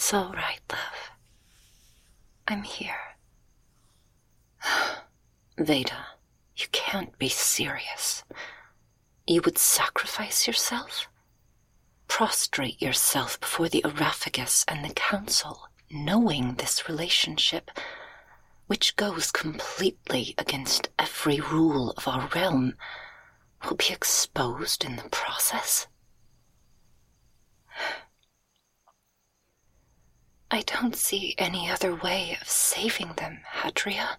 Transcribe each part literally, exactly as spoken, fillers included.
It's all right, love. I'm here. Veda, you can't be serious. You would sacrifice yourself? Prostrate yourself before the Araphagus and the Council, knowing this relationship, which goes completely against every rule of our realm, will be exposed in the process? I don't see any other way of saving them, Hadria.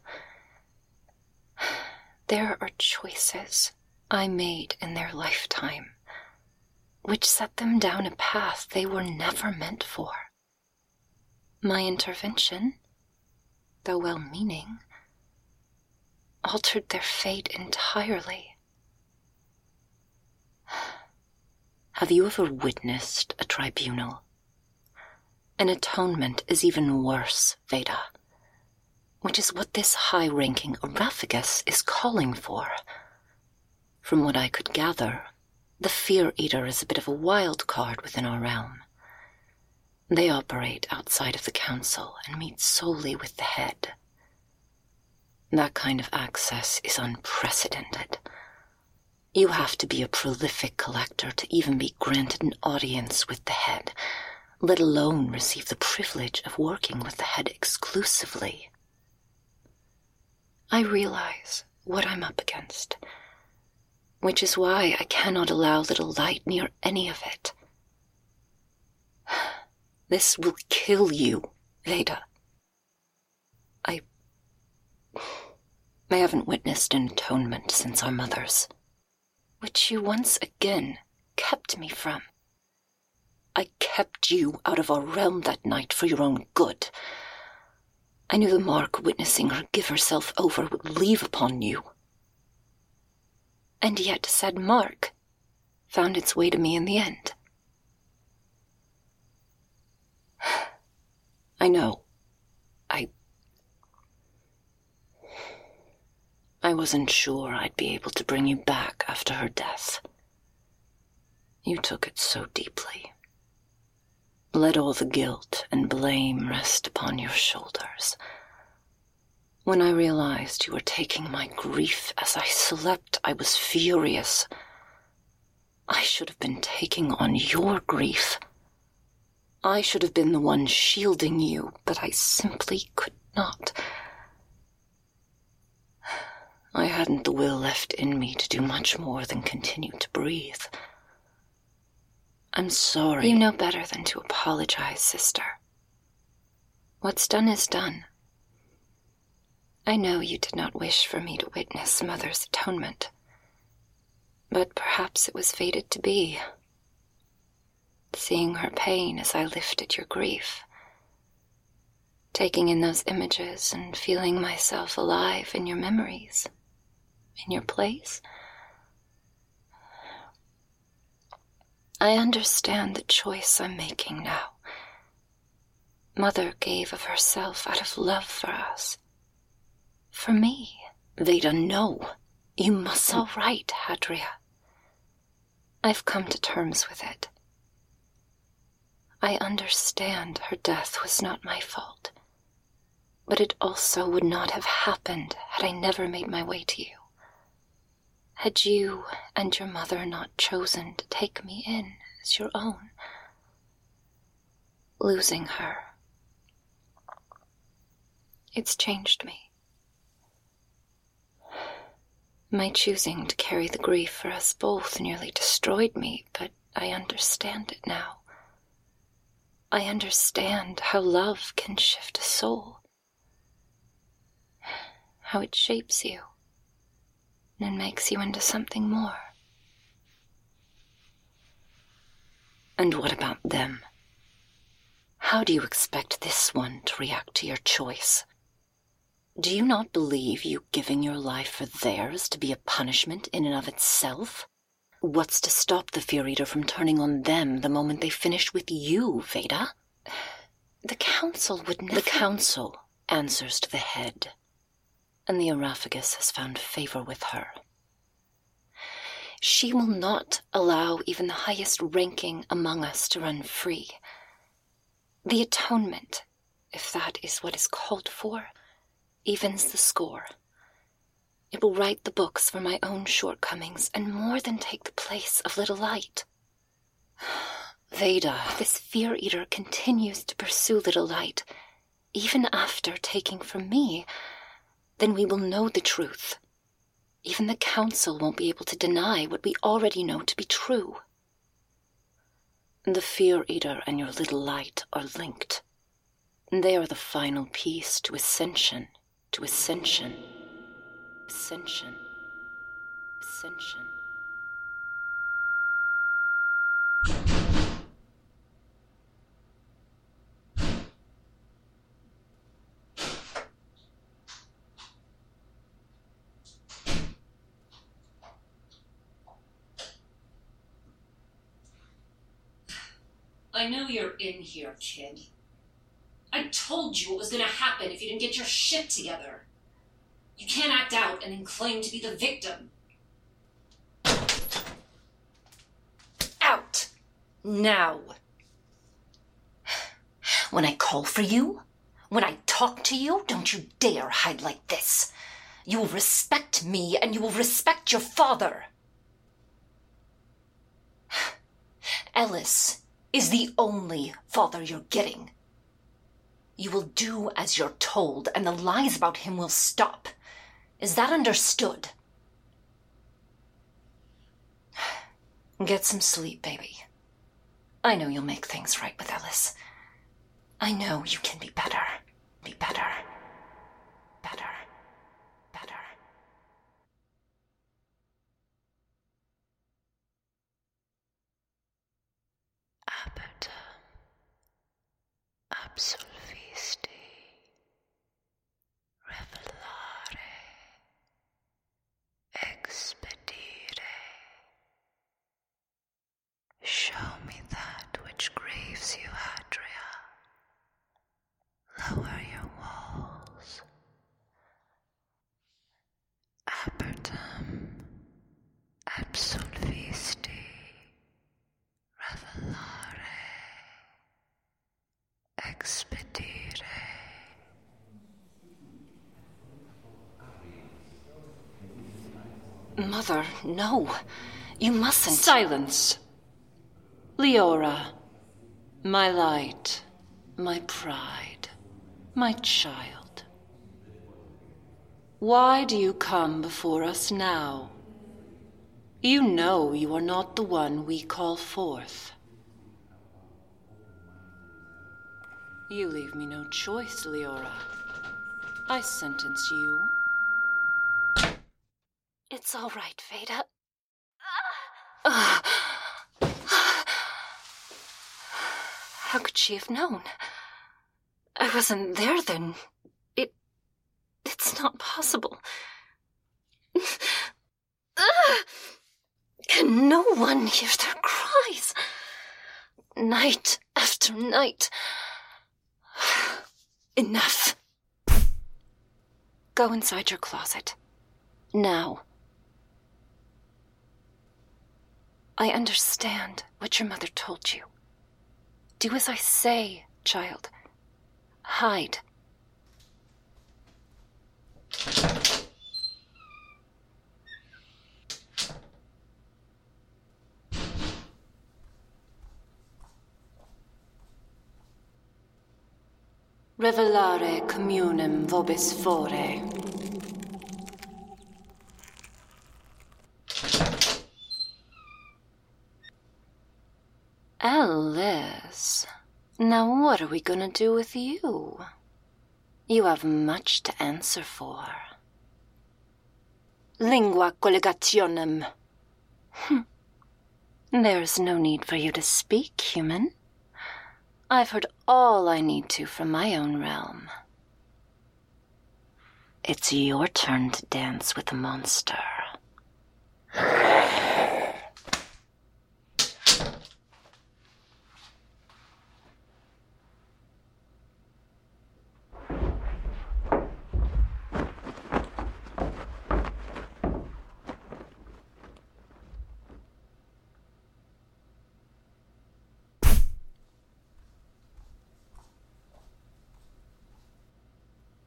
There are choices I made in their lifetime, which set them down a path they were never meant for. My intervention, though well-meaning, altered their fate entirely. Have you ever witnessed a tribunal? An atonement is even worse, Veda, which is what this high-ranking Araphagus is calling for. From what I could gather, the Fear Eater is a bit of a wild card within our realm. They operate outside of the Council and meet solely with the head. That kind of access is unprecedented. You have to be a prolific collector to even be granted an audience with the head, let alone receive the privilege of working with the head exclusively. I realize what I'm up against, which is why I cannot allow little light near any of it. This will kill you, Veda. I... I haven't witnessed an atonement since our mothers. Which you once again kept me from. I kept you out of our realm that night for your own good. I knew the mark witnessing her give herself over would leave upon you. And yet said mark found its way to me in the end. I know. I... I wasn't sure I'd be able to bring you back after her death. You took it so deeply. Let all the guilt and blame rest upon your shoulders. When I realized you were taking my grief as I slept, I was furious. I should have been taking on your grief. I should have been the one shielding you, but I simply could not. I hadn't the will left in me to do much more than continue to breathe. I'm sorry. You know better than to apologize, sister. What's done is done. I know you did not wish for me to witness Mother's atonement, but perhaps it was fated to be. Seeing her pain as I lifted your grief, taking in those images and feeling myself alive in your memories, in your place. I understand the choice I'm making now. Mother gave of herself out of love for us. For me. Veda, no. You mustn't. It's all right, Hadria. I've come to terms with it. I understand her death was not my fault, but it also would not have happened had I never made my way to you. Had you and your mother not chosen to take me in as your own. Losing her, it's changed me. My choosing to carry the grief for us both nearly destroyed me, but I understand it now. I understand how love can shift a soul, how it shapes you and makes you into something more. And what about them? How do you expect this one to react to your choice? Do you not believe you giving your life for theirs to be a punishment in and of itself? What's to stop the Fear Eater from turning on them the moment they finish with you, Veda? The Council would never... The Council answers to the head, and the Araphagus has found favor with her. She will not allow even the highest ranking among us to run free. The atonement, if that is what is called for, evens the score. It will right the books for my own shortcomings and more than take the place of Little Light. Veda, this fear-eater continues to pursue Little Light, even after taking from me, then we will know the truth. Even the council won't be able to deny what we already know to be true. The fear-eater and your Little Light are linked. They are the final piece to ascension, to ascension, ascension, ascension. I know you're in here, kid. I told you what was going to happen if you didn't get your shit together. You can't act out and then claim to be the victim. Out! Now! When I call for you, when I talk to you, don't you dare hide like this. You will respect me and you will respect your father. Ellis is the only father you're getting. You will do as you're told, and the lies about him will stop. Is that understood? Get some sleep, baby. I know you'll make things right with Ellis. I know you can be better. Be better. Better. Better. Aperta. Absolvisti. Revelare. Expedire. Show me that which grieves you, Hadria. Lower your walls. Apertum. Absolvisti. Revelare. Expedire. Mother, no. You mustn't. Silence. Leora, my light, my pride, my child. Why do you come before us now? You know you are not the one we call forth. You leave me no choice, Leora. I sentence you. It's all right, Veda. How could she have known? I wasn't there then. It... It's not possible. Can no one hear their cries? Night after night. Enough. Go inside your closet. Now. I understand what your mother told you. Do as I say, child. Hide. Revelare communem vobis fore. Ellis, now what are we gonna do with you? You have much to answer for. Lingua collegationem. Hm. There's no need for you to speak, human. I've heard all I need to from my own realm. It's your turn to dance with the monster.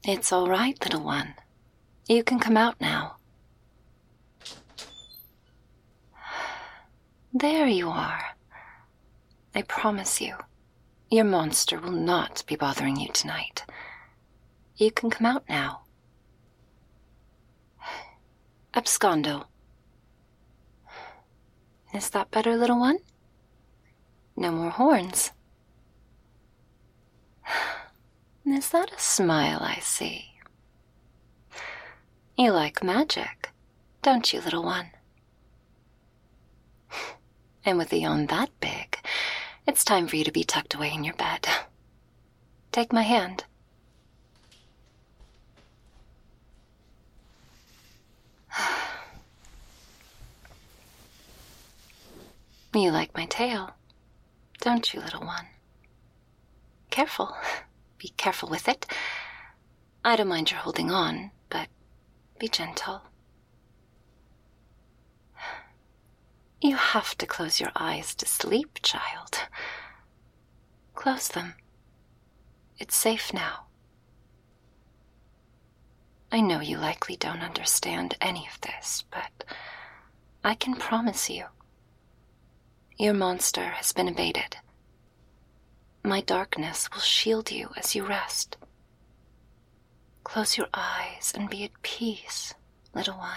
It's all right, little one. You can come out now. There you are. I promise you, your monster will not be bothering you tonight. You can come out now. Abscondo. Is that better, little one? No more horns. Is that a smile I see? You like magic, don't you, little one? And with a yawn that big, it's time for you to be tucked away in your bed. Take my hand. You like my tail, don't you, little one? Careful. Be careful with it. I don't mind your holding on, but be gentle. You have to close your eyes to sleep, child. Close them. It's safe now. I know you likely don't understand any of this, but I can promise you, your monster has been abated. My darkness will shield you as you rest. Close your eyes and be at peace, little one.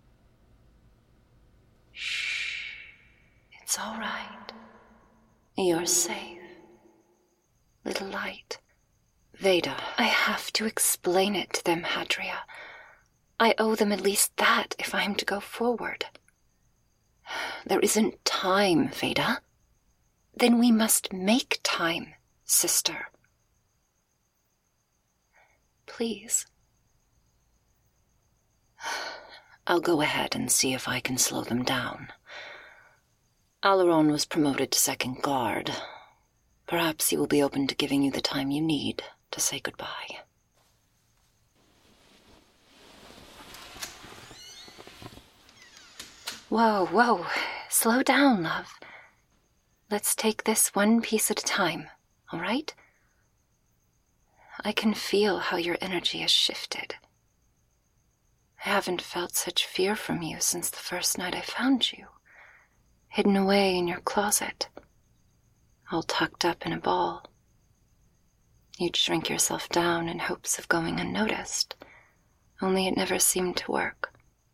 Shh. It's all right. You're safe. Little light. Veda, I have to explain it to them, Hadria. I owe them at least that if I am to go forward. There isn't time, Veda. Then we must make time, sister. Please. I'll go ahead and see if I can slow them down. Alaron was promoted to second guard. Perhaps he will be open to giving you the time you need to say goodbye. Whoa, whoa. Slow down, love. Let's take this one piece at a time, all right? I can feel how your energy has shifted. I haven't felt such fear from you since the first night I found you, hidden away in your closet, all tucked up in a ball. You'd shrink yourself down in hopes of going unnoticed, only it never seemed to work.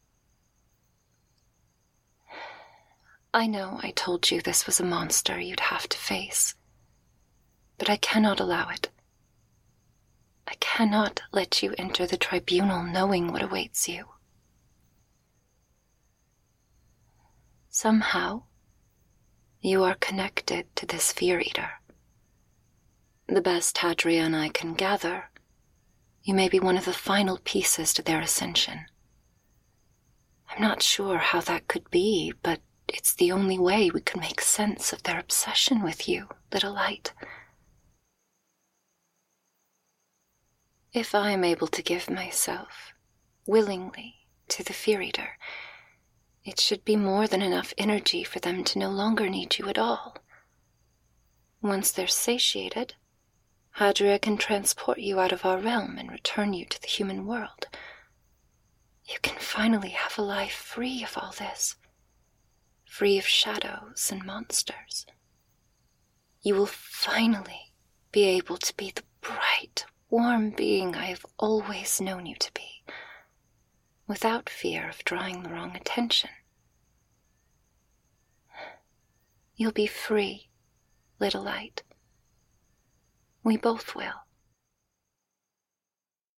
I know I told you this was a monster you'd have to face, but I cannot allow it. I cannot let you enter the tribunal knowing what awaits you. Somehow, you are connected to this Fear Eater. The best Hadria and I can gather, you may be one of the final pieces to their ascension. I'm not sure how that could be, but it's the only way we could make sense of their obsession with you, little light. If I am able to give myself, willingly, to the Fear Eater, it should be more than enough energy for them to no longer need you at all. Once they're satiated, Hadria can transport you out of our realm and return you to the human world. You can finally have a life free of all this, free of shadows and monsters. You will finally be able to be the bright, warm being I have always known you to be, without fear of drawing the wrong attention. You'll be free, little light. We both will.